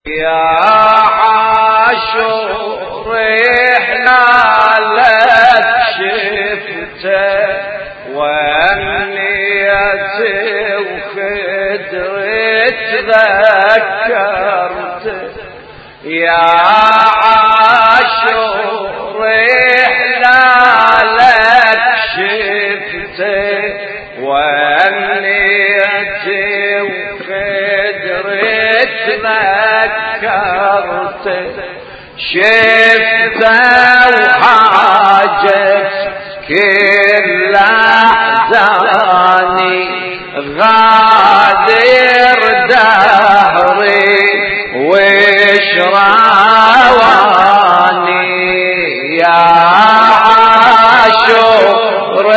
يا عاشور احنا لك شفته وامنيتي وخدري تذكرته يا عاشور احنا لك شفته وامنيتي وخدري تذكرته شفته وحاجت كل احزاني غادر دهري وشراواني يا عاشور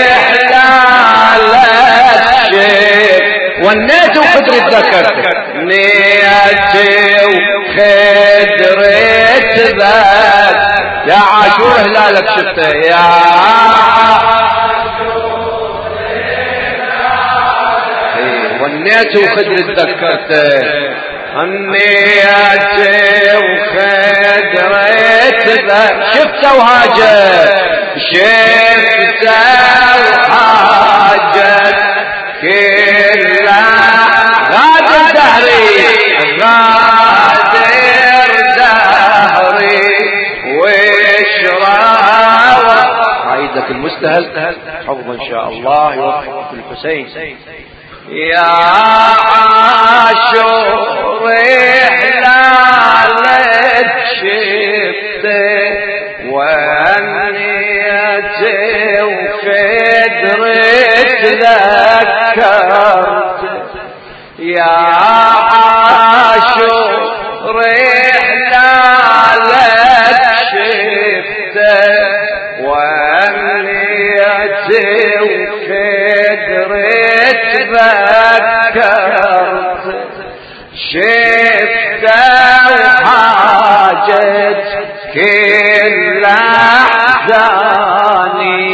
احلالك شف ونيت وخدر تذكرتك نيتي وخدر تذكر يا عاشور هلالك شفته يا عاشور ونيت وخدر تذكرته النيتي وخدر تذكر شفته وهاجر شفته وهاجر كلا غادر دهري غادر دهري وشراوة عيدك المستهل حفظ ان شاء الله يوفقك الحسين يا عاشور احلالك شفته وانيتي وخدري تذكرت يا عاشور احلالك شفته وامنيتي وخدري تذكرت شفته وحاجت كل احزاني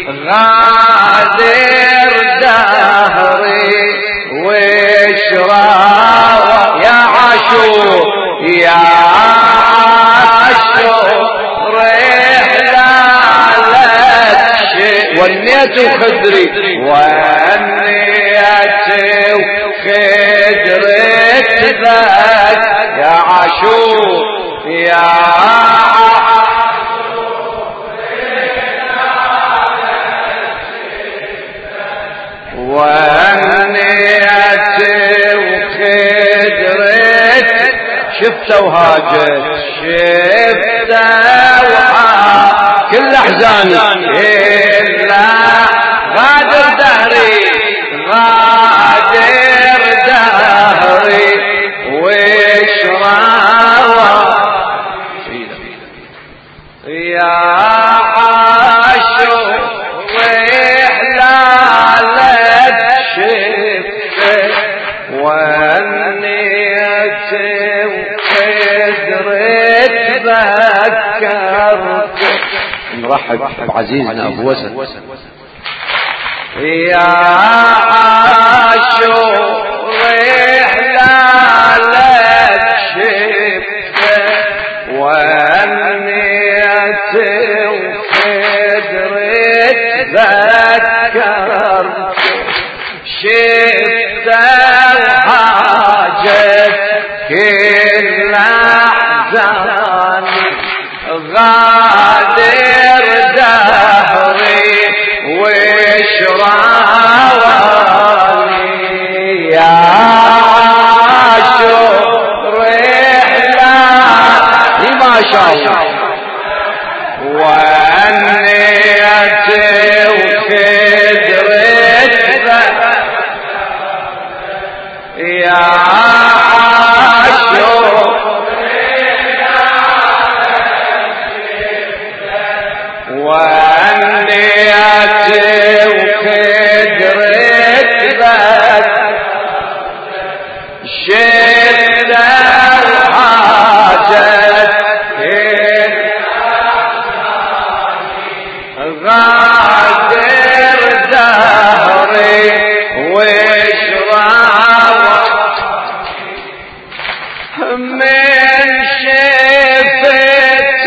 غادر دهري وشراوة يا عاشور يا عاشور احلالك شف ونيت وخدري ونيت وخدري تذكر يا عاشور يا وانيتي وخدرت شفته وهاجت شفته وهاجت كل احزاني الا غادر دهري غادر دهري وشراوة يا عاشور ونيتي وخدري تذكرت نرحب بعزيزنا ابو وسن يا عاشور احلالك شفته ونيتي وخدري تذكرت شفته وحاجت كل احزاني غادر دهري وشراواني يا عاشور احلالي ما شاء الله وانيتي وخدري يا عاشور وانيتي وخدري تذكر شفته وحاجت من شفت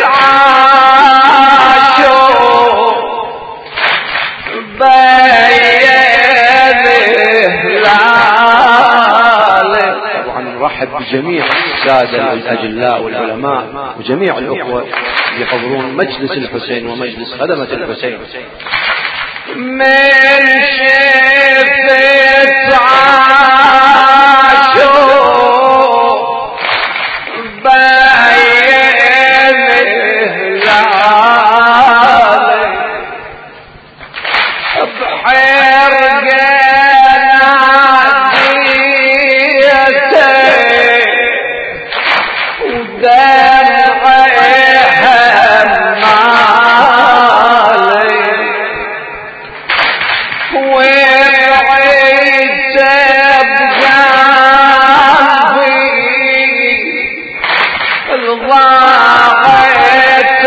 عاشور طبعا نرحب بجميع السادة الأجلاء والعلماء وجميع الأخوة يحضرون مجلس الحسين ومجلس خدمة الحسين. من شفت عاشور بين هلال بحرقة ناديته ودمعها مالي وبعيت بقلبي الضاعت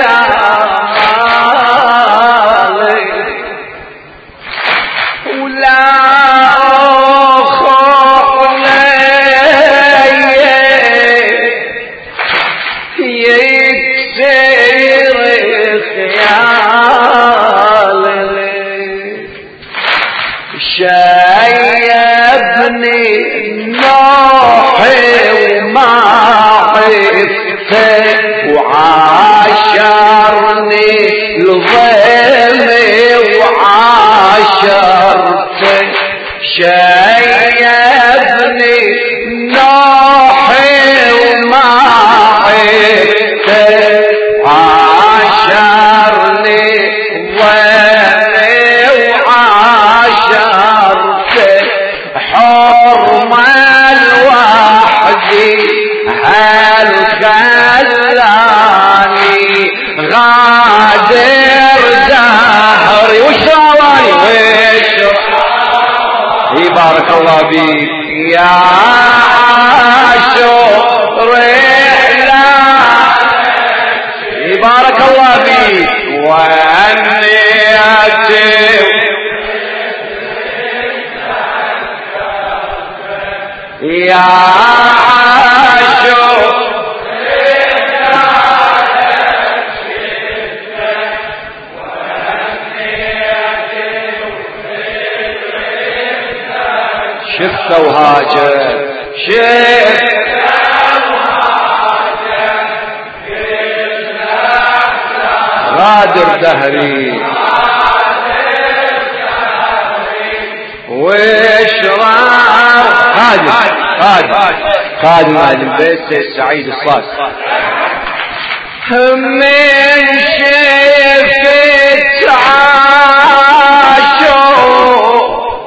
مالي ولا أخر لي يكسر خيالي شايبني نوحي وما عرفته وعاشرني الظلمي وعاشرته شايبني نوحي وما عرفته عاشرني الظلمي وعاشرته حرمة الوحدي هل خلاني غادر دهري وشراواني وشراواني بارك الله بيك يا عاشور بارك الله بيك وأنيتي يا عاشور شفت وهاجر غادر دهري واشرار خادم أهل البيت سعيد الصاد من شفت عاشور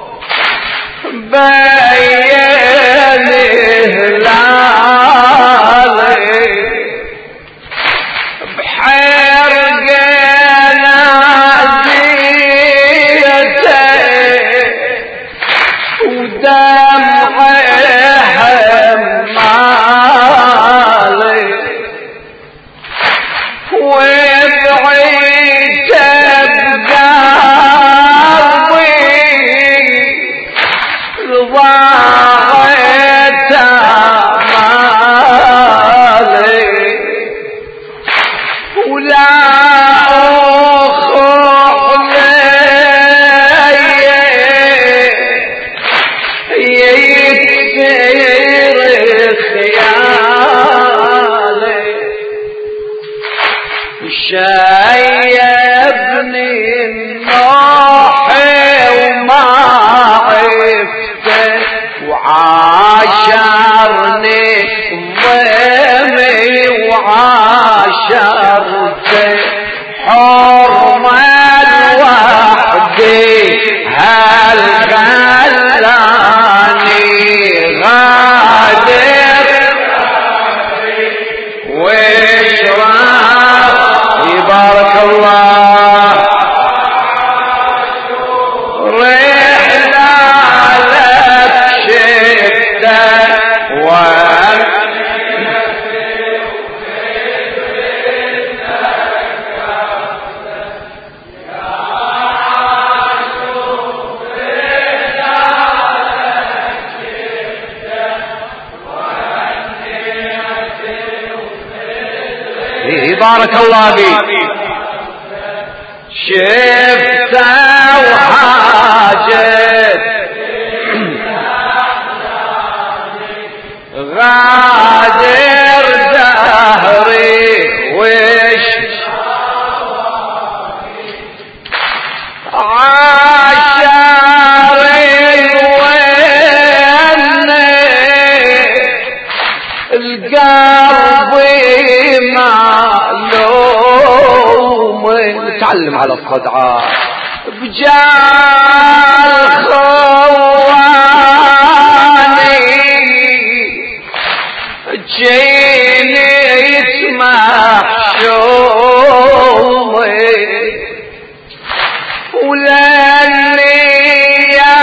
بين هلالي بحرقة ناديته ودمعها مالي وبعيت بقلبي بارك الله بي. شفته وحاجت غادر دهري وش عاشري القلب معلوم. نتعلم على الصدعة بجال خواني جيني محشوم ولاني يا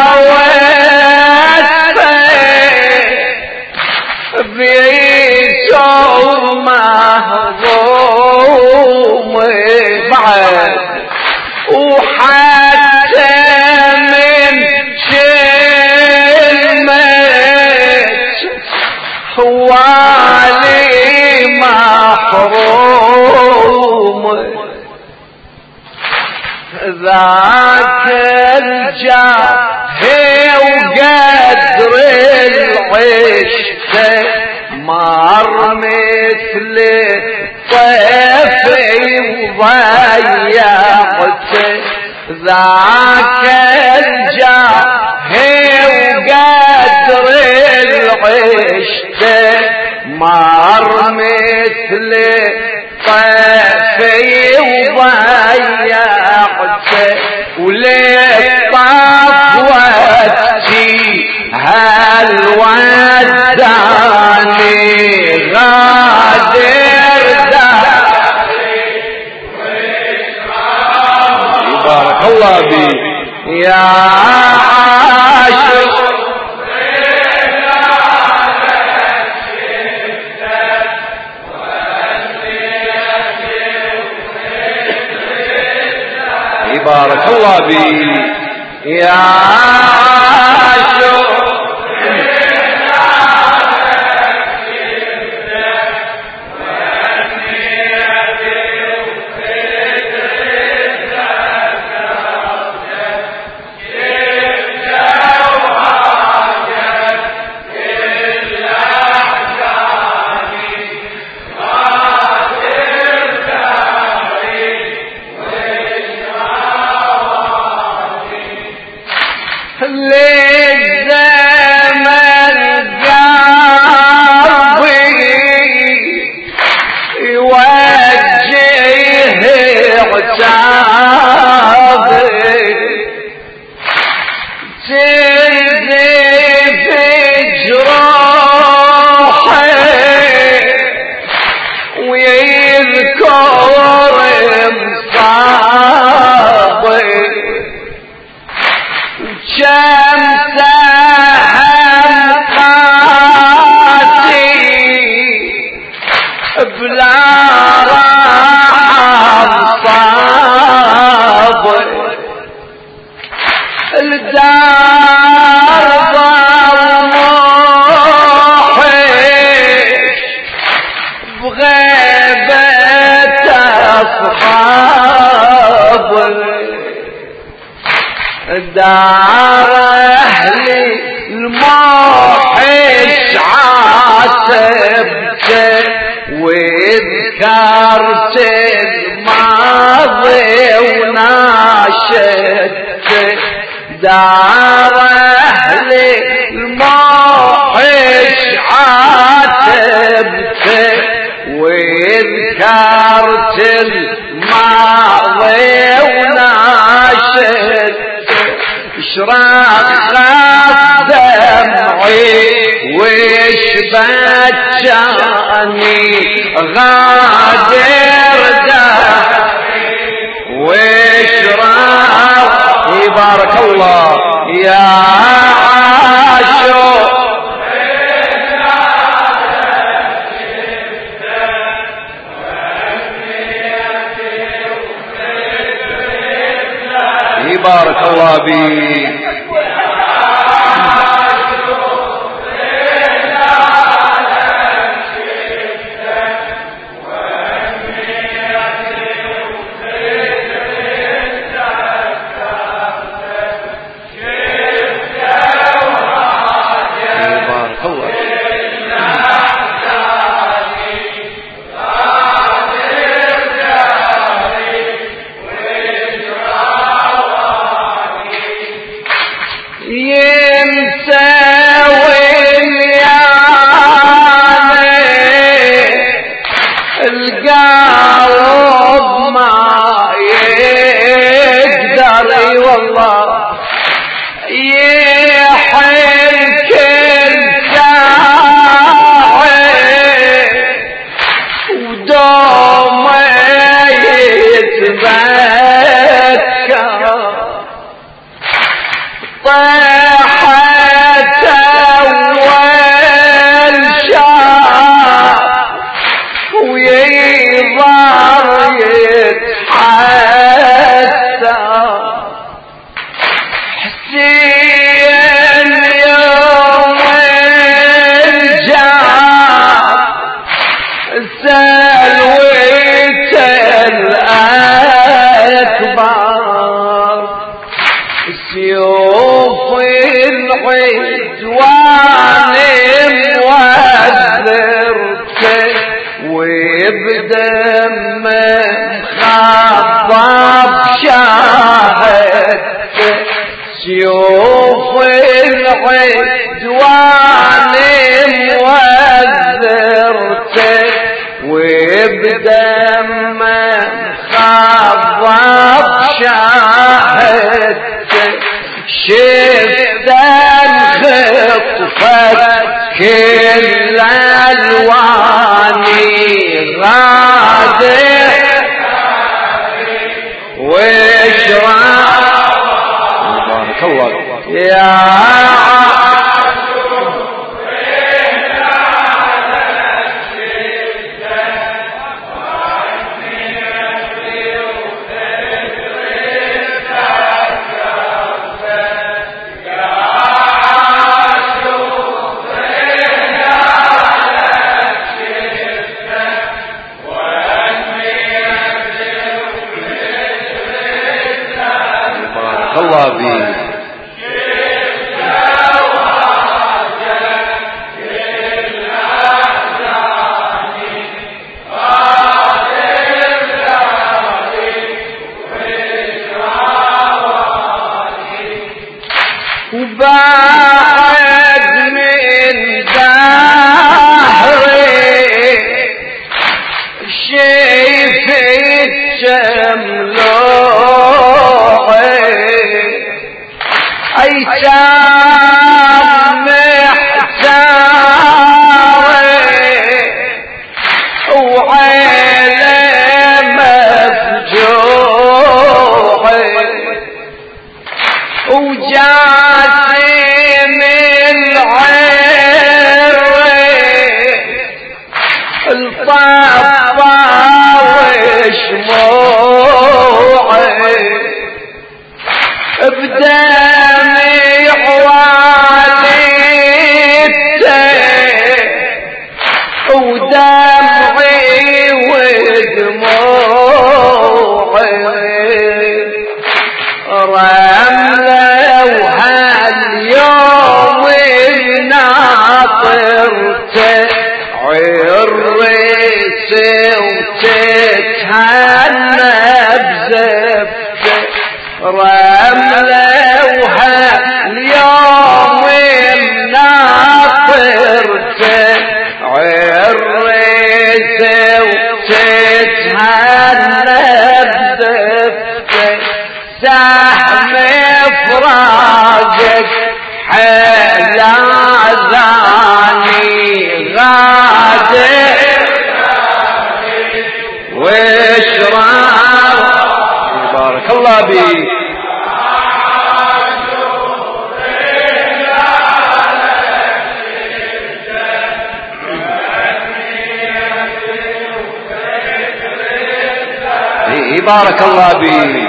بيسو مهضوم بعد وحتى من كلمة خوالي محروم. ذاك الجاهي وقدر العشق مر مثل طيفي وضيعته. ذاك الجاهي وقدر العشق مر مثل طيفي وضيعته. ولطفوتي هالوداني غادر داري بارك الله بي. يا عاشق بارك الله بي. يا عاشق للزمن قلبي يوجه عتابي تنزف جروحي ويذكر مصابي. كم سهم قاسي بلا راحة صاب. الدار ضموحش بغيبة أصحاب. دار أهلي الموحش عاتبته وذكرت الماضي وناشدته. دار أهلي الموحش عاتبته وذكرت الماضي وناشدته. اشراق خاف دمعي وش بجاني غادر دهري واشراق. بارك الله يا عاشق بارك الله بي. وبدم خضب شاهد سيوف العدوان موذرته وبدم خضب شاهدته شفت خطفت كل الواني غادر واشرب بارك الله يا الله بي وبعد من دهري شايفك شملوعي ايتام محتاري وعيلة مفجوعي وجاتي من عيري الطابة وشموعي بدمي والدتي ودمعي ودموعي رملة وهاليوم ناطرته عريسي وتتهنى بزفته رملة وهاليوم ناطرته عريسي وتتهنى بزفته سهم فراقك حلا ذاني غادر واشرب بارك الله بي بارك الله بي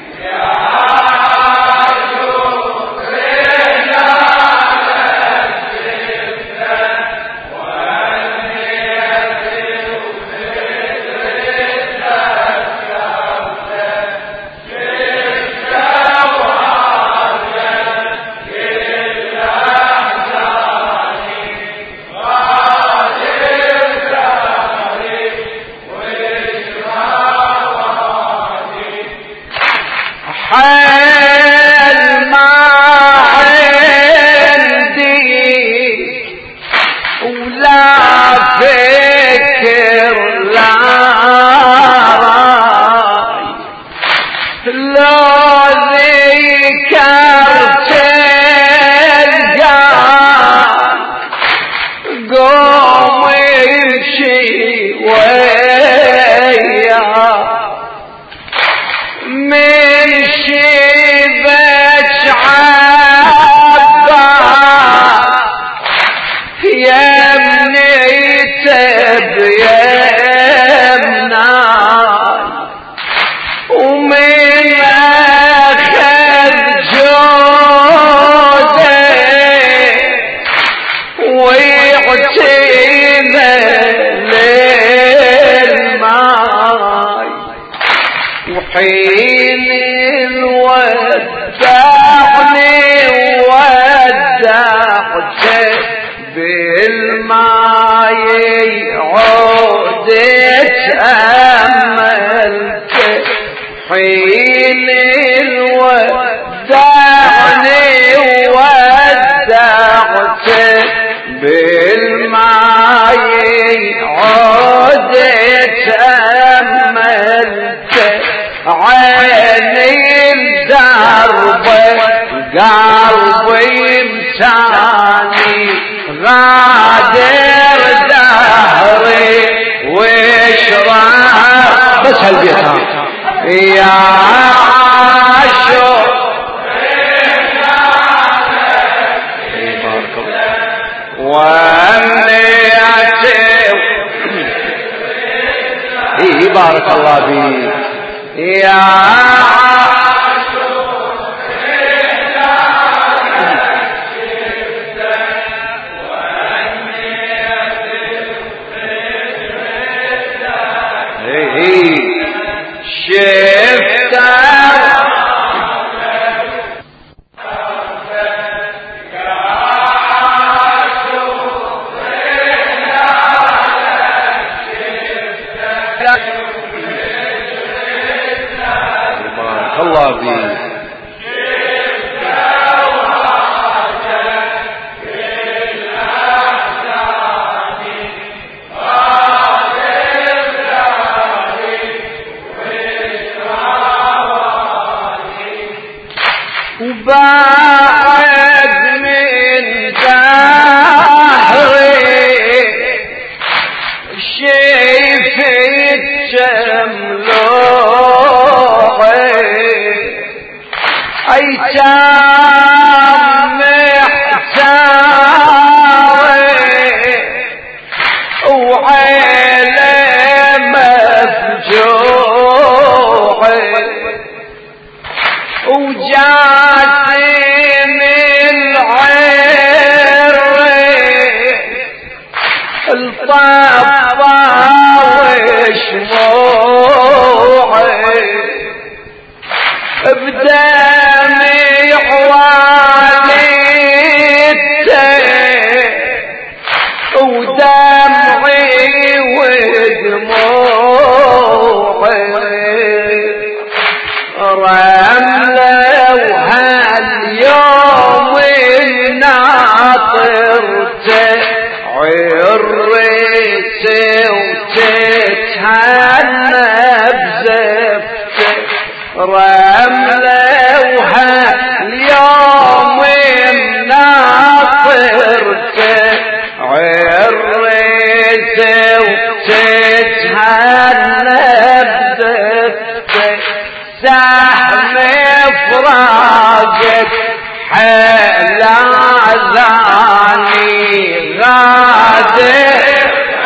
حال ما عندي ولا فكر لا راي لو ذكرت القاك قوم امشي وياك من شبك عباس يا ابني تبيمنا ومن اخذ جودي ويعتينا للماي وحين ودعني ودعته بالماي عودت تأملت حين ودعني ودعت بالماي عودت أملت عيني الدرب قلبي امتاني غادر دهري واشرب بس هالبيت يا عاشق وأمنيتي بارك الله فيك يا شفت بارك الله فيك وبعد من دهري شايفك شملوحي ايتام محتاري وعيلة مفجوحي وجاتي من عيري الطبطة وشموعي بدمي والدتي ودمعي ودموعي رملة وهاليوم ناطرته عريته وتتهنى بزفته رملة وهاليوم ناطرته عريته وتتهنى بزفته سهم فراقك حل عذاني غادر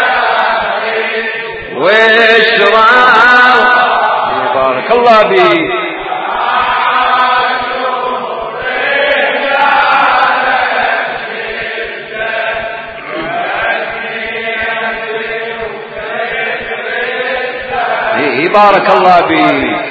واشرب بارك الله فيك بارك الله فيك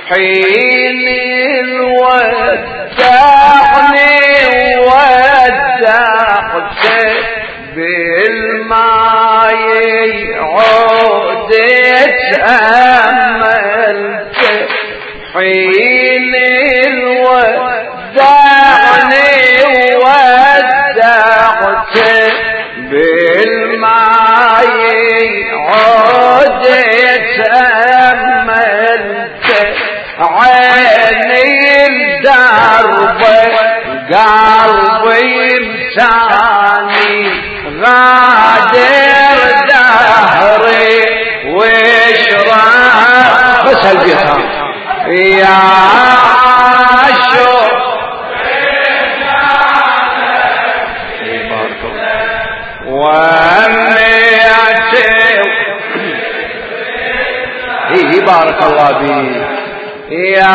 حين ودعني ودعت بالماء عودت أملت حين ودعني ودعت بالماء عودت أملت عيني الدرب قلبي امتاني غادر دهري واشرب بس هالبيت يا عاشق وأميتي بارك الله فيك يا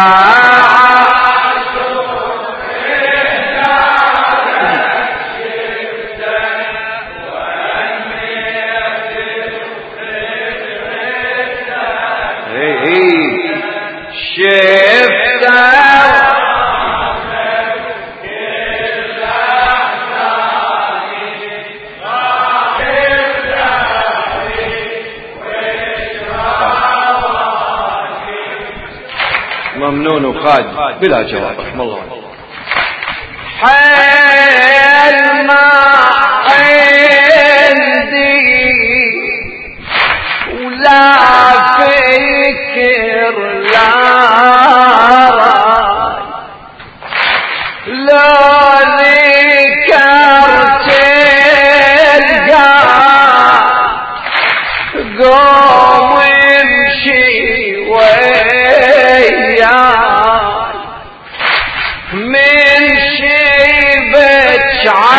ممنون وخالد بلا جواب رحم الله. حيل ما عندي ولا فكر لا لو ذكرت قوم امشي من شيبة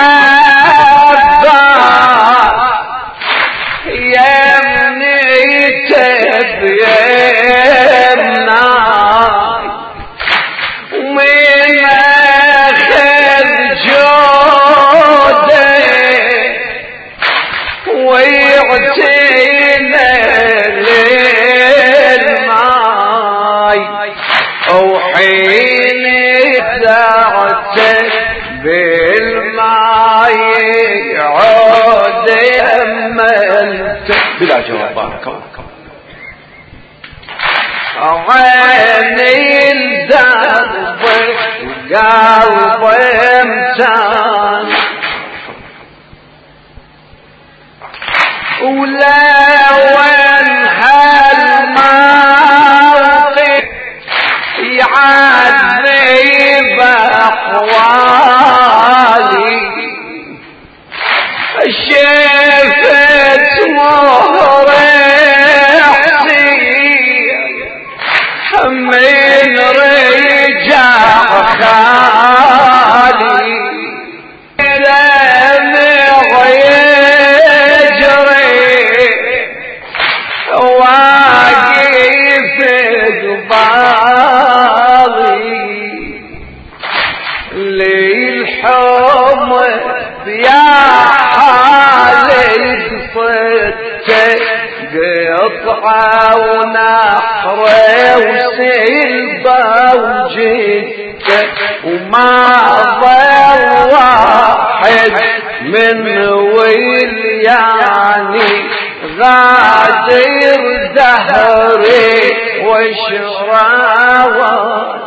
عباس يمني تبينا ومن أخذ جودي ويعطينا للماي وحين دعت بالماء عود أملت بلا جواب بارك الله. عيني الدرب قلب امتان ولا وانهى الموقف يعذب أحوالي شفت مهرحتي من رجع خالي دمع يجري واقف قبالي للحمى يا حالي قصدت قطعة ونحرة وسلبة وجدت وما ضل واحد من ولياني غادر دهري وشراوة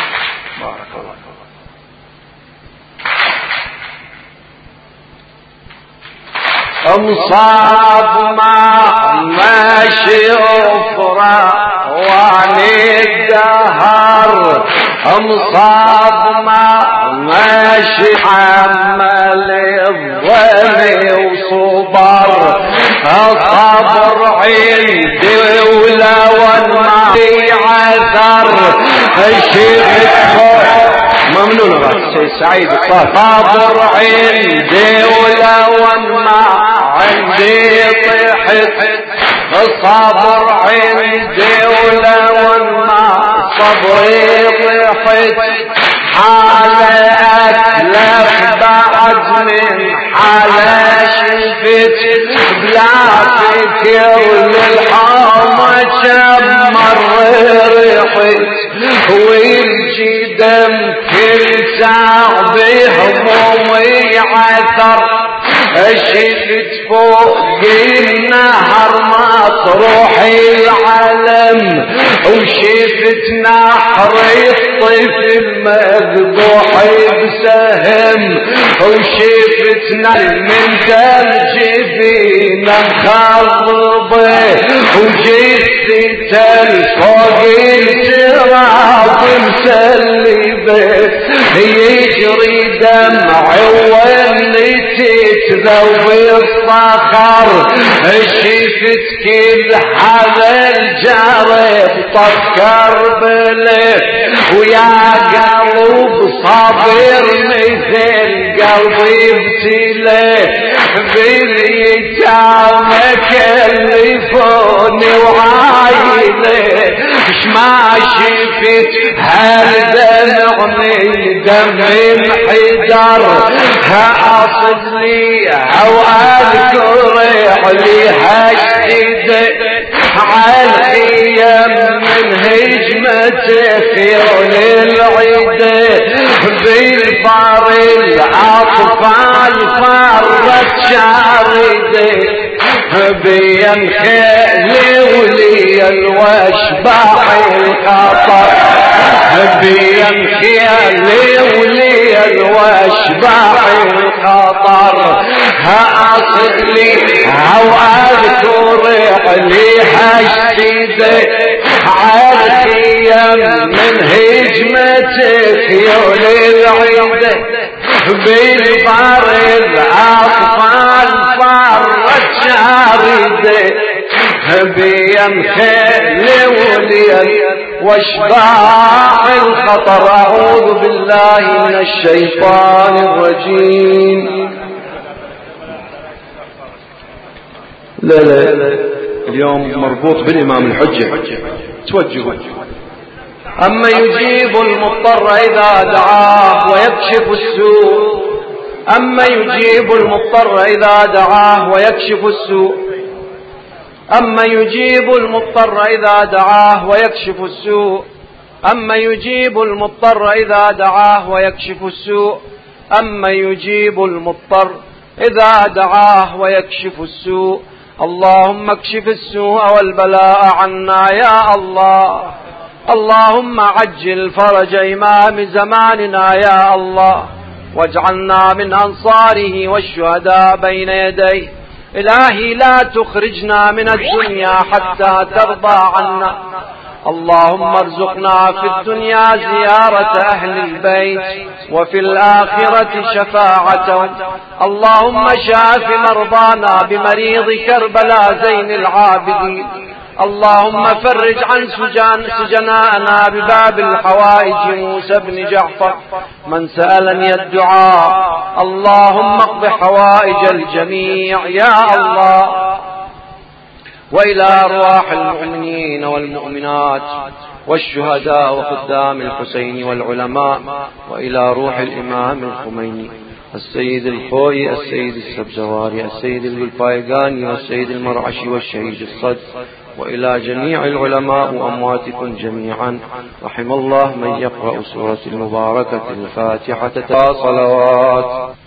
انصاب ما ماشي افرا وعني الدهر انصاب ما ماشي حمل الظل وصبر الصبر عندي ولو ما عثر الشيخ ممنون رأس سعيد صبر عندي ولو ما عندي طحت الصبر عندي ولو ما صبري طحت حالة أتلف بعد من حالة شفت بلا فكر للحامة شمر ريحت شفت فوق النهر مطروح العلم وشفت نحر الطفل مذبوح بسهم وشفت من ثلج فينا مخضبه وجثته فوق التراب مسلبه يجري دمع والتي تذوب الصخر شفت كل هذا الجرب طفكر بله ويا قلب صابر مثل قلبي ابتلي باليتامى كلفوني وعايله ما شفت هالدمع من دم انحدر اصد لي او اذكر علي هشتد عالخيم من هجمة خيول العيد بالفار الاطفال فرت شارده بين خيلي ولي الواشباح الخطر بين خيلي ولي الواشباح الخطر اصل لي او اذكر علي هشتد عالخيم من هجمة خيول العيد بالبار الاطفال فرت شارده بين خيل وليل واشباح الخطر. اعوذ بالله من الشيطان الرجيم. لا اليوم مربوط بالامام الحجة توجهوا. اما يجيب المضطر اذا دعاه ويكشف السوء أما يجيب المضطر إذا دعاه ويكشف السوء أما يجيب المضطر إذا دعاه ويكشف السوء أما يجيب المضطر إذا دعاه ويكشف السوء أما يجيب المضطر إذا دعاه ويكشف السوء. اللهم اكشف السوء والبلاء عنا يا الله. اللهم عجل فرج إمام زماننا يا الله واجعلنا من أنصاره والشهداء بين يديه. إلهي لا تخرجنا من الدنيا حتى ترضى عنا. اللهم ارزقنا في الدنيا زيارة أهل البيت وفي الآخرة شفاعتهم. اللهم شاف مرضانا بمريض كربلاء زين العابدين. اللهم فرج عن سجناءنا بباب الحوائج موسى بن جعفر من سألني الدعاء. اللهم اقض حوائج الجميع يا الله. وإلى أرواح المؤمنين والمؤمنات والشهداء وخدام الحسين والعلماء وإلى روح الإمام الخميني السيد الخوي السيد السبزواري السيد البلفايقاني والسيد المرعشي والشهيد الصد وإلى جميع العلماء وأمواتكم جميعا. رحم الله من يقرأ سورة المباركة الفاتحة صلوات.